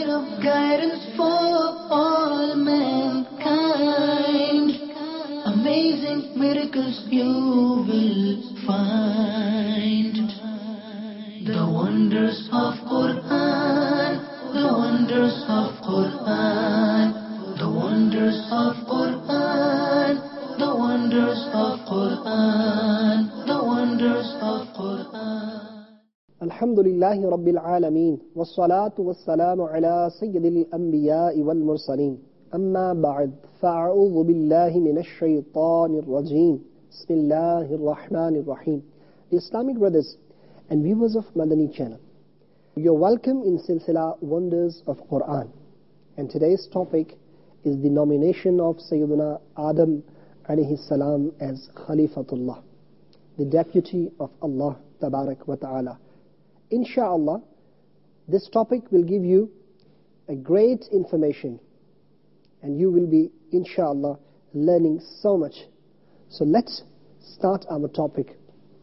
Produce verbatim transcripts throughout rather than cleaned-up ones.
light of guidance for all mankind. Amazing miracles you will find. The wonders of Quran, the wonders of Quran, the wonders of Quran, the wonders of Quran, the wonders of Quran. الحمد لله رب العالمين والصلاة والسلام على سيد الأنبياء والمرسلين أما بعد فأعوذ بالله من الشيطان الرجيم بسم الله الرحمن الرحيم. The Islamic brothers and viewers of Madani channel, you're welcome in Silsila Wonders of Quran, and today's topic is the nomination of Sayyidina Adam alayhi salam as Khalifatullah, the deputy of Allah Tabarak wa Ta'ala. Insha'Allah, this topic will give you a great information and you will be, insha'Allah, learning so much. So let's start our topic.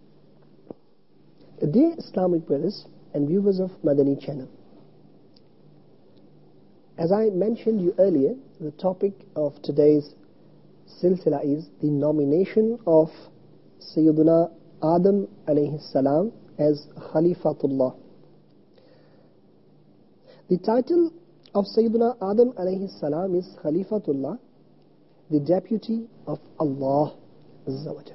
Dear Islamic brothers and viewers of Madani channel, as I mentioned you earlier, the topic of today's silsila is the nomination of Sayyiduna Adam alayhi salam as Khalifatullah. The title of Sayyiduna Adam alayhi salam is Khalifatullah, the deputy of Allah Azza wa Jal.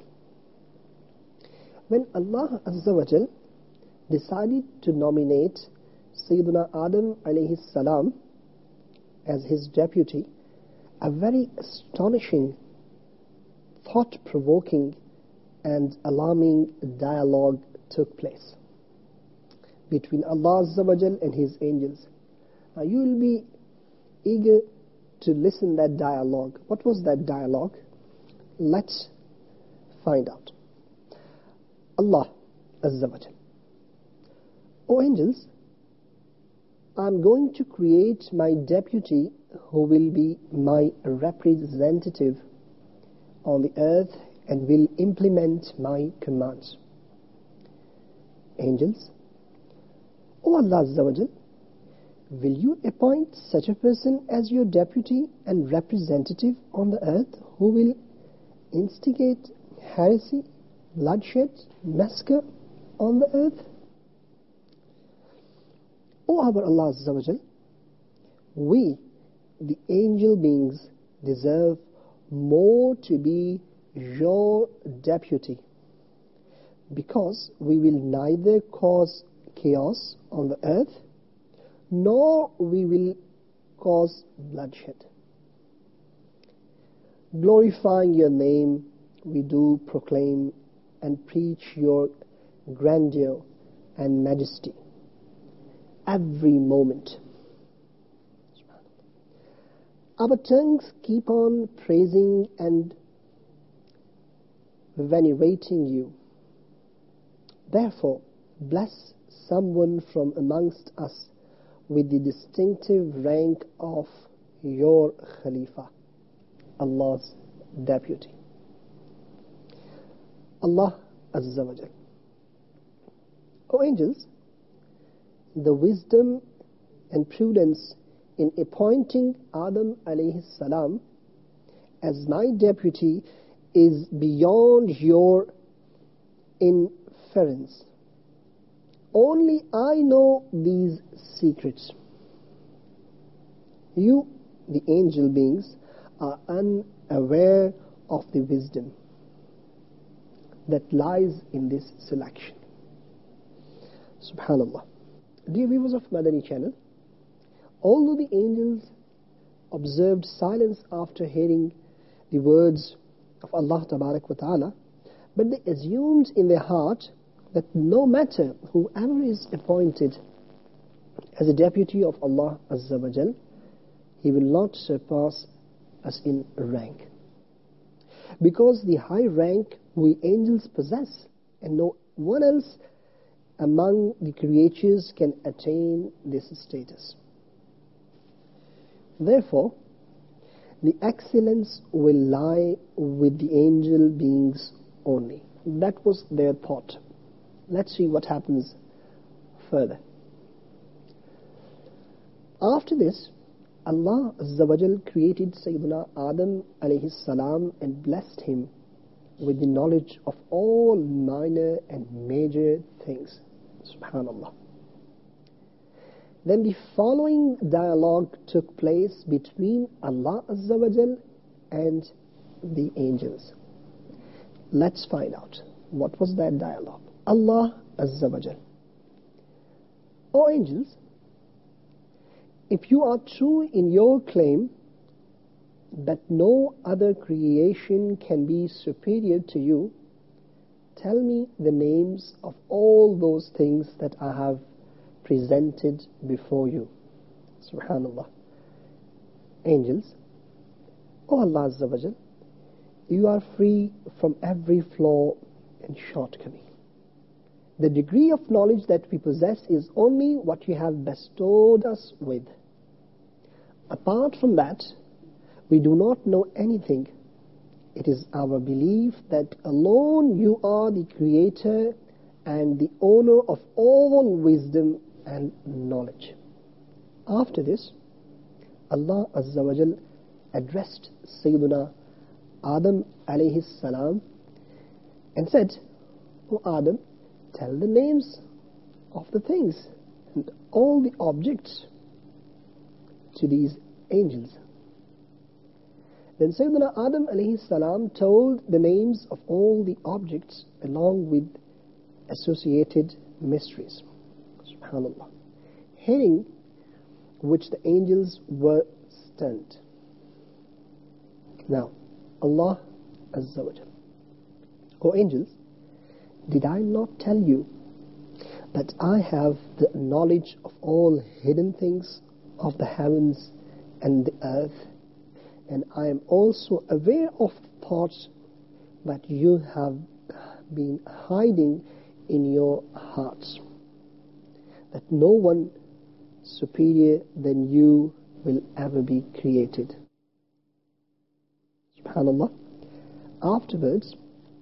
When Allah Azza wa Jal decided to nominate Sayyiduna Adam alayhi salam as his deputy, a very astonishing, thought-provoking and alarming dialogue took place between Allah Azza wa Jal and His angels. Now you will be eager to listen that dialogue. What was that dialogue? Let's find out. Allah Azza wa Jal: O angels, I'm going to create my deputy who will be my representative on the earth and will implement my commands. Angels: O Allah Azza wa Jal, will you appoint such a person as your deputy and representative on the earth who will instigate heresy, bloodshed, massacre on the earth? O our Allah Azza wa Jal, we, the angel beings, deserve more to be your deputy, because we will neither cause chaos on the earth nor we will cause bloodshed. Glorifying your name, we do proclaim and preach your grandeur and majesty every moment. Our tongues keep on praising and venerating you. Therefore, bless someone from amongst us with the distinctive rank of your Khalifa, Allah's deputy. Allah Azza wa Jal: O angels, the wisdom and prudence in appointing Adam alayhi salam as my deputy is beyond your inference. Only I know these secrets. You, the angel beings, are unaware of the wisdom that lies in this selection. Subhanallah. Dear viewers of Madani channel, although the angels observed silence after hearing the words of Allah Tabarak wa Ta'ala, but they assumed in their heart that no matter whoever is appointed as a deputy of Allah Azza wa Jal, he will not surpass us in rank. Because the high rank we angels possess, and no one else among the creatures can attain this status. Therefore, the excellence will lie with the angel beings only. That was their thought. Let's see what happens further. After After this, Allah Azza wa Jal created Sayyidina Adam alayhi salam and blessed him with the knowledge of all minor and major things. Subhanallah. Then the following dialogue took place between Allah Azza wa Jal and the angels. Let's find out what was that dialogue. Allah Azza wa Jal: O angels, if you are true in your claim that no other creation can be superior to you, tell me the names of all those things that I have presented before you. Subhanallah. Angels, O Allah Azza wa Jal, you are free from every flaw and shortcoming. The degree of knowledge that we possess is only what you have bestowed us with. Apart from that, we do not know anything. It is our belief that alone you are the creator and the owner of all wisdom and knowledge. After this, Allah Azza wa Jal addressed Sayyiduna Adam alayhi salam and said, O Adam, tell the names of the things and all the objects to these angels. Then Sayyidina Adam alayhi salam told the names of all the objects along with associated mysteries. Subhanallah. Hearing which the angels were stunned. Now, Allah Azza wa Jal: O angels, did I not tell you that I have the knowledge of all hidden things of the heavens and the earth, and I am also aware of the thoughts that you have been hiding in your hearts, that no one superior than you will ever be created. Subhanallah. Afterwards,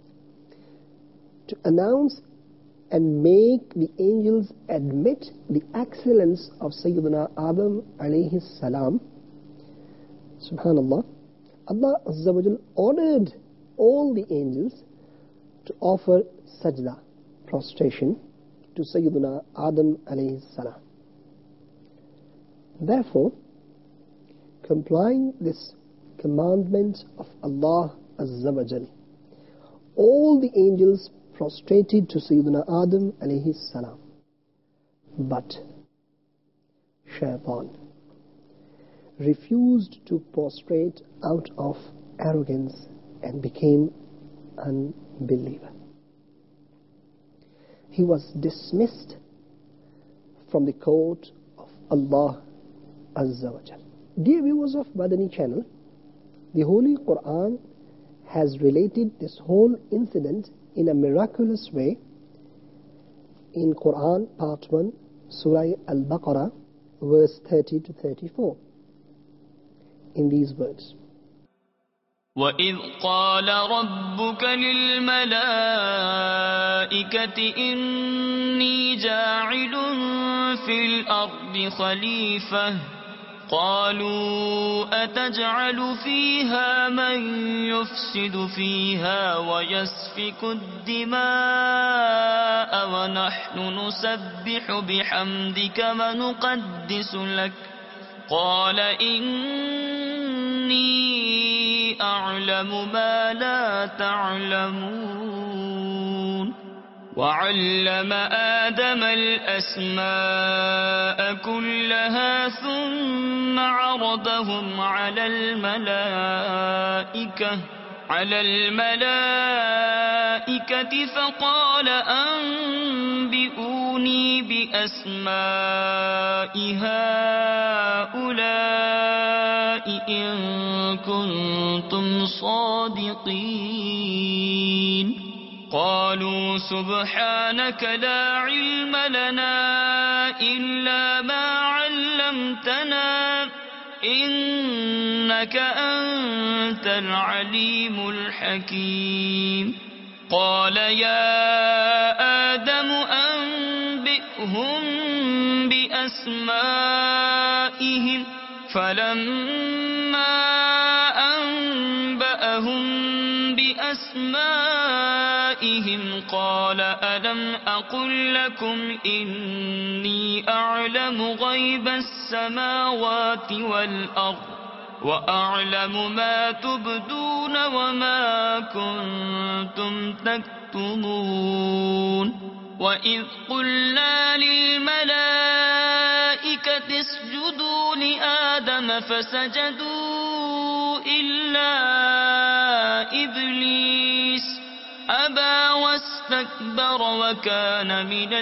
to announce and make the angels admit the excellence of Sayyidina Adam alayhi salam, Subhanallah, Allah Azza wa Jal ordered all the angels to offer sajda, prostration, to Sayyidina Adam alayhi salam. Therefore, complying this commandment of Allah Azza wa Jal, all the angels prostrated to Sayyidina Adam alayhi salam. But Shaitan refused to prostrate out of arrogance and became unbeliever. He was dismissed from the court of Allah Azza wa Jal. Dear viewers of Madani channel, the Holy Quran has related this whole incident in a miraculous way in Quran part one, Surah Al-Baqarah, verse thirty to thirty-four. In these words: وَإِذْ قَالَ رَبُّكَ لِلْمَلَائِكَةِ إِنِّي جَاعِلٌ فِي الْأَرْضِ خَلِيفَةً قالوا أتجعل فيها من يفسد فيها ويسفك الدماء ونحن نسبح بحمدك ونقدس لك قال إني أعلم ما لا تعلمون وعلم آدم الأسماء كلها ثم عرضهم على الملائكة على الملائكة فقال أنبئوني بأسماء هؤلاء إن كنتم صادقين قالوا سبحانك لا علم لنا إلا ما علمتنا إنك أنت العليم الحكيم قال يا آدم أنبئهم بأسمائهم فلما أنبأهم بأسمائهم قال ألم أقل لكم إني أعلم غيب السماوات والأرض وأعلم ما تبدون وما كنتم تكتمون وإذ قلنا للملائكة اسجدوا لآدم فسجدوا إلا إبليس أبى واستكبر وكان من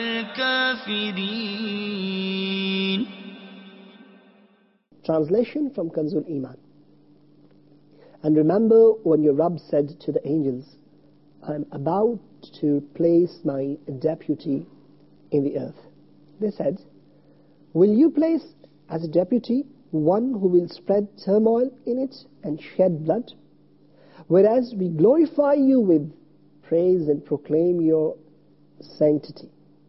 الكافرين. Translation from Kanzul Iman. And remember when your Rabb said to the angels, I am about to place my deputy in the earth. They said, will you place as a deputy one who will spread turmoil in it and shed blood? Whereas we glorify you with praise and proclaim your sanctity.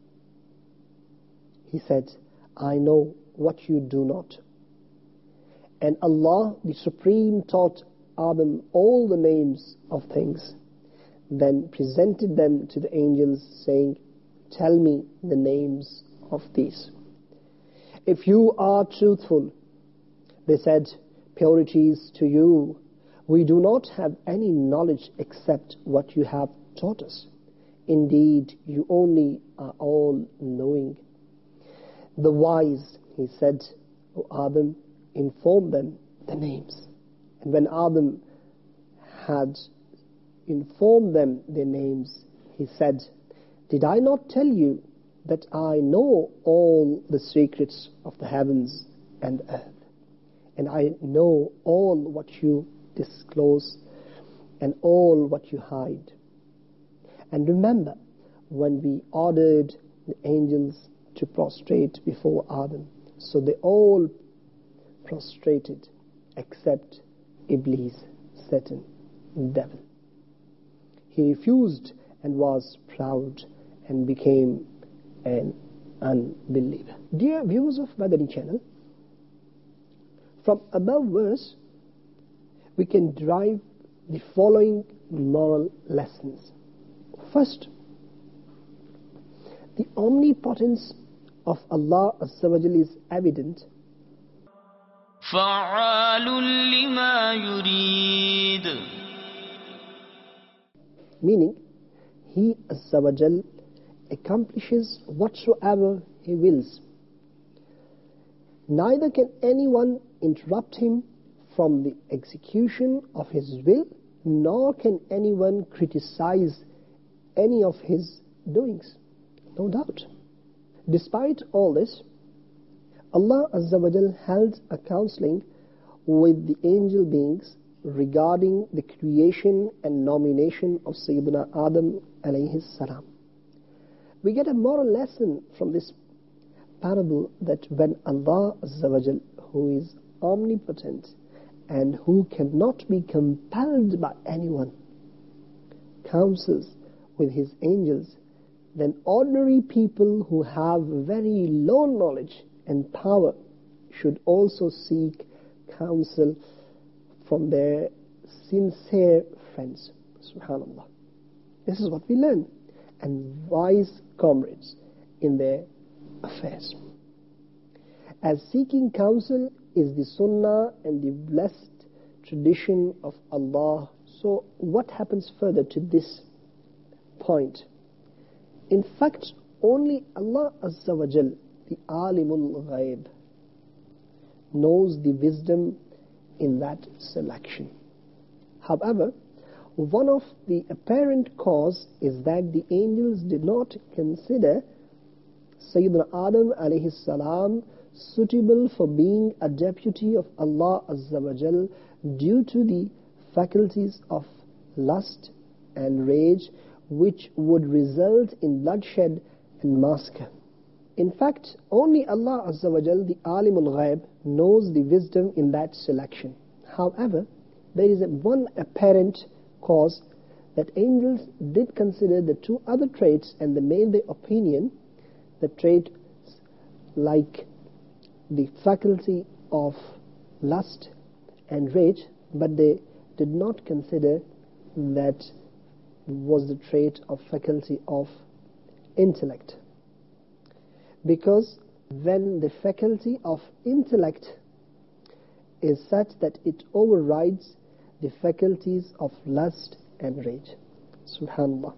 He said, I know what you do not. And Allah, the Supreme, taught Adam all the names of things, then presented them to the angels, saying, tell me the names of these. If you are truthful, they said, purity is to you. We do not have any knowledge except what you have taught us. Indeed, you only are all-knowing. The wise, he said, O Adam, inform them the names. And when Adam had informed them their names, he said, did I not tell you that I know all the secrets of the heavens and the earth? And I know all what you disclose and all what you hide. And remember when we ordered the angels to prostrate before Adam, so they all prostrated except Iblis, Satan, devil. He refused and was proud and became an unbeliever. Dear viewers of Madani channel, from above verse we can derive the following moral lessons. First, the omnipotence of Allah Azza wa Jalla is evident. فعال لما يريد. Meaning, He Azza wa Jal accomplishes whatsoever He wills. Neither can anyone interrupt Him from the execution of His will, nor can anyone criticize any of His doings. No doubt. Despite all this, Allah Azza wa Jal held a counseling with the angel beings regarding the creation and nomination of Sayyidina Adam alayhi salam. We get a moral lesson from this parable that when Allah Azza wa Jal, who is omnipotent and who cannot be compelled by anyone, counsels with His angels, then ordinary people who have very low knowledge and power should also seek counsel from their sincere friends. Subhanallah. This is what we learn. And wise comrades in their affairs. As seeking counsel is the sunnah and the blessed tradition of Allah. So what happens further to this point? In fact, only Allah Azza wa Jal, the Alimul Ghaib, knows the wisdom in that selection. However, one of the apparent cause is that the angels did not consider Sayyidina Adam alayhi salam suitable for being a deputy of Allah Azza wa Jal due to the faculties of lust and rage, which would result in bloodshed and massacre. In fact, only Allah Azza wa Jal, the Alimul Ghaib, knows the wisdom in that selection. However, there is a one apparent cause that angels did consider the two other traits and they made their opinion the trait like the faculty of lust and rage, but they did not consider that was the trait of faculty of intellect. Because when the faculty of intellect is such that it overrides the faculties of lust and rage. Subhanallah.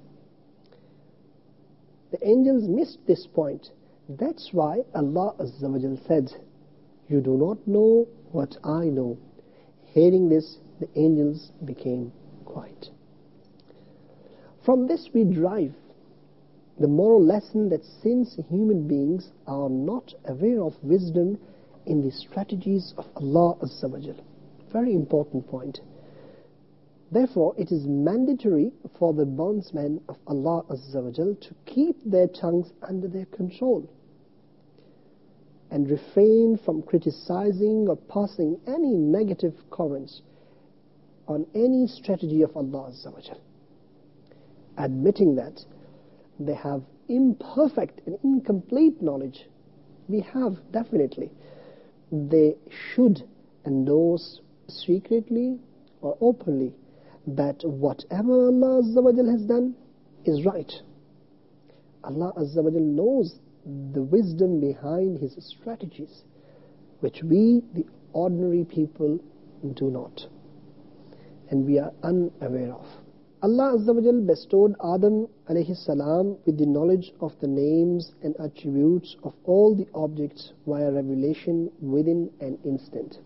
The angels missed this point. That's why Allah Azza wa Jal said, "You do not know what I know." Hearing this, the angels became quiet. From this we derive the moral lesson that since human beings are not aware of wisdom in the strategies of Allah Azza wa Jal. Very important point. Therefore, it is mandatory for the bondsmen of Allah Azza wa Jal to keep their tongues under their control and refrain from criticizing or passing any negative comments on any strategy of Allah Azza wa Jal. Admitting that they have imperfect and incomplete knowledge, we have definitely, they should endorse secretly or openly that whatever Allah Azza wa Jal has done is right. Allah Azza wa Jal knows the wisdom behind His strategies, which we, the ordinary people, do not, and we are unaware of. Allah Azza wa Jal bestowed Adam alayhi salam with the knowledge of the names and attributes of all the objects via revelation within an instant.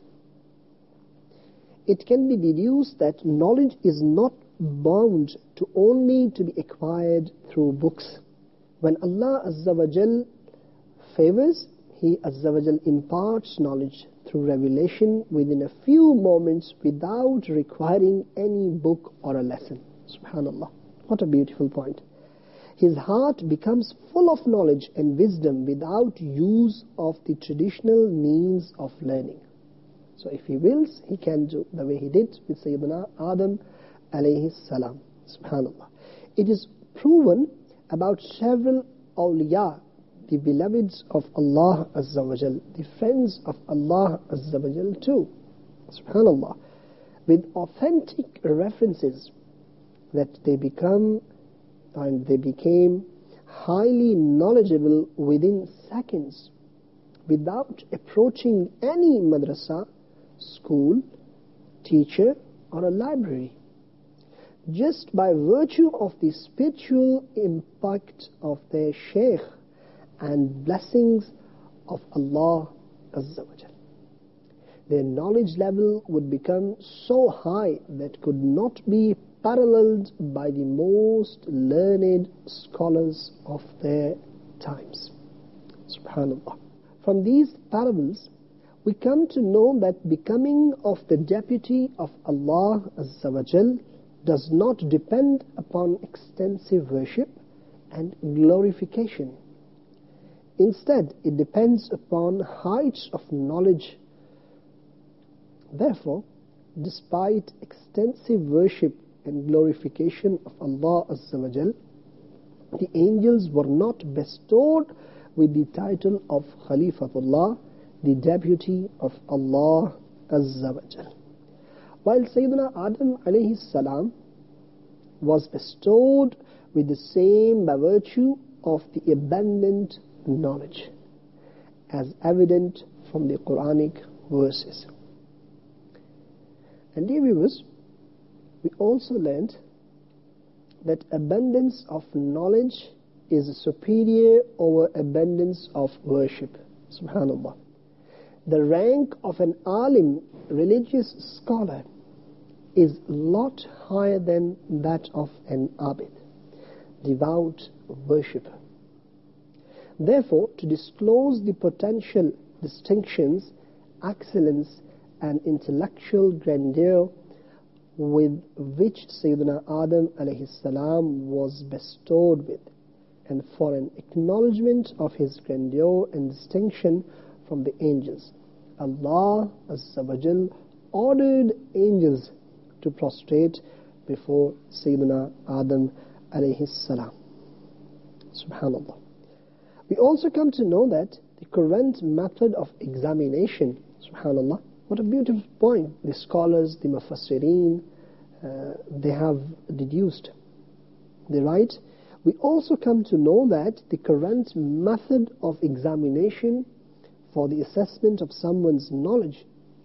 It can be deduced that knowledge is not bound to only to be acquired through books. When Allah Azza wa Jal favors, He Azza wa Jal imparts knowledge through revelation within a few moments without requiring any book or a lesson. Subhanallah. What a beautiful point. His heart becomes full of knowledge and wisdom without use of the traditional means of learning. So if he wills, he can do the way he did with Sayyidina Adam alayhi salam. Subhanallah. It is proven about several awliya, the beloveds of Allah Azza wa Jal, the friends of Allah Azza wa Jal too. Subhanallah. With authentic references that they become and they became highly knowledgeable within seconds without approaching any madrasa, school, teacher or a library, just by virtue of the spiritual impact of their shaykh and blessings of Allah Azza wa Jal. Their knowledge level would become so high that could not be paralleled by the most learned scholars of their times. Subhanallah. From these parables, we come to know that becoming of the deputy of Allah Azza wa Jal does not depend upon extensive worship and glorification. Instead, it depends upon heights of knowledge. Therefore, despite extensive worship and glorification of Allah Azza wa Jal, the angels were not bestowed with the title of Khalifatullah, the deputy of Allah Azza wa Jal. While Sayyidina Adam alayhi salam was bestowed with the same by virtue of the abundant knowledge, as evident from the Quranic verses. And dear viewers, we also learned that abundance of knowledge is superior over abundance of worship. Subhanallah. The rank of an alim, religious scholar, is a lot higher than that of an abid, devout worshipper. Therefore, to disclose the potential distinctions, excellence, and intellectual grandeur with which Sayyidina Adam alayhi salam was bestowed with, and for an acknowledgement of his grandeur and distinction from the angels, Allah Azza wa Jal ordered angels to prostrate before Sayyidina Adam alayhi salam. Subhanallah. We also come to know that the current method of examination, subhanallah, What a beautiful point. The scholars, the Mufassirin, uh, they have deduced. They write, we also come to know that the current method of examination for the assessment of someone's knowledge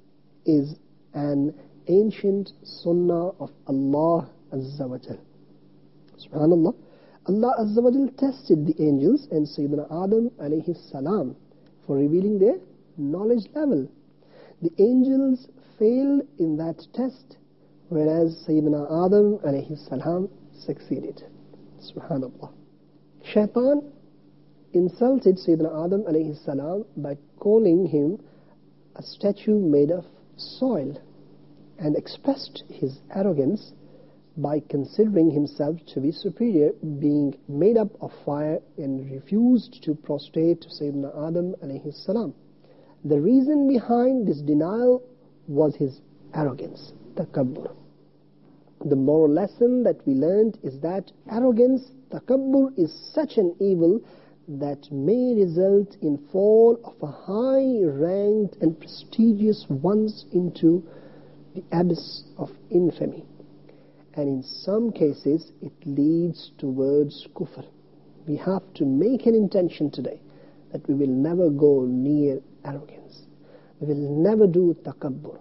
is an ancient sunnah of Allah Azza wa Jal. Subhanallah. Allah Azza wa Jal tested the angels and Sayyidina Adam alayhi salam for revealing their knowledge level. The angels failed in that test, whereas Sayyidina Adam alayhi salam succeeded. Subhanallah. Shaitan insulted Sayyidina Adam alayhi salam by calling him a statue made of soil, and expressed his arrogance by considering himself to be superior, being made up of fire, and refused to prostrate to Sayyidina Adam alayhi salam. The reason behind this denial was his arrogance, takabbur. The moral lesson that we learned is that arrogance, takabbur, is such an evil that may result in fall of a high-ranked and prestigious ones into the abyss of infamy. And in some cases, it leads towards kufr. We have to make an intention today that we will never go near arrogance. We will never do takabbur.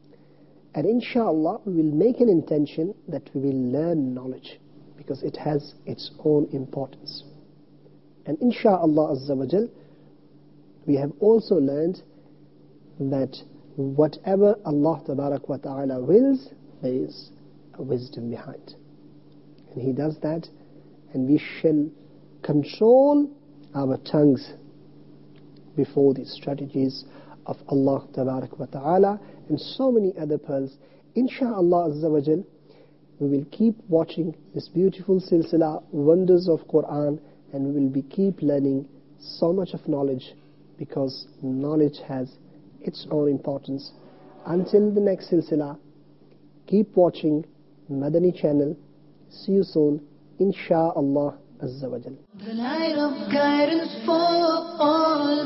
And inshallah, we will make an intention that we will learn knowledge, because it has its own importance. And inshallah Azza wa Jal, we have also learned that whatever Allah Tabarak wa Ta'ala wills, there is a wisdom behind. And He does that, and we shall control our tongues before the strategies of Allah Tabarak wa Ta'ala and so many other pearls. Insha'Allah Azza wa Jal, we will keep watching this beautiful silsila, Wonders of Quran, and we will be keep learning so much of knowledge, because knowledge has its own importance. Until the next silsila, keep watching Madani channel. See you soon, Insha'Allah Azza wa Jal. The light of guidance for all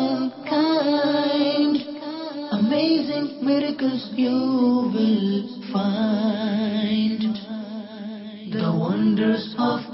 mankind. Amazing miracles you will find. The wonders of